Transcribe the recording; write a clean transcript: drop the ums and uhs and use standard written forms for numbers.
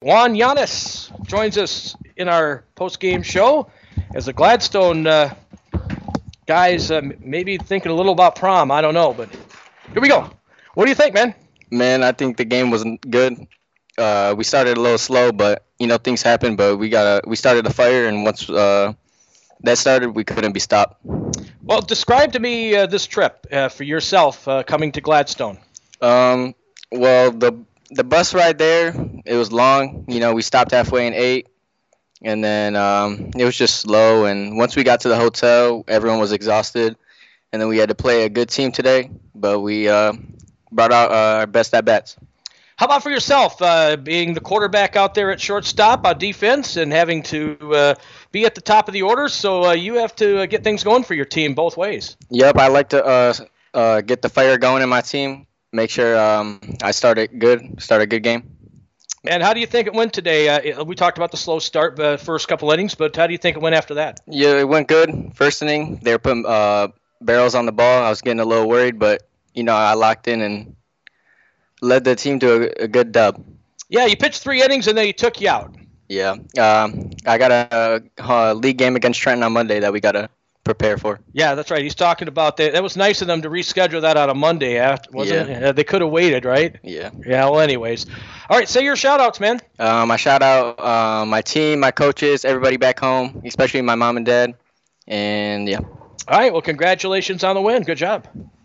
Juan Yanis joins us in our post-game show as the Gladstone guys maybe thinking a little about prom. I don't know, but here we go. What do you think, man? Man, I think the game was good. We started a little slow, but things happen. But we started a fire, and once that started, we couldn't be stopped. Well, describe to me this trip for yourself coming to Gladstone. Well, the bus ride there, it was long. We stopped halfway and ate, and then it was just slow. And once we got to the hotel, everyone was exhausted, and then we had to play a good team today. But we brought out our best at bats. How about for yourself, being the quarterback out there at shortstop on defense and having to be at the top of the order? So you have to get things going for your team both ways. Yep, I like to get the fire going in my team. Make sure I start a good game. And how do you think it went today? We talked about the slow start, the first couple innings, but how do you think it went after that? Yeah, it went good. First inning, they were putting barrels on the ball. I was getting a little worried, but I locked in and led the team to a good dub. Yeah, you pitched 3 innings and then he took you out. Yeah, I got a league game against Trenton on Monday that we got to prepare for. Yeah, that's right. He's talking about that. That was nice of them to reschedule that on a Monday, wasn't it? They could have waited, right? Yeah. Yeah, well, anyways. All right, say your shout-outs, man. I shout out my team, my coaches, everybody back home, especially my mom and dad. And, yeah. All right, well, congratulations on the win. Good job.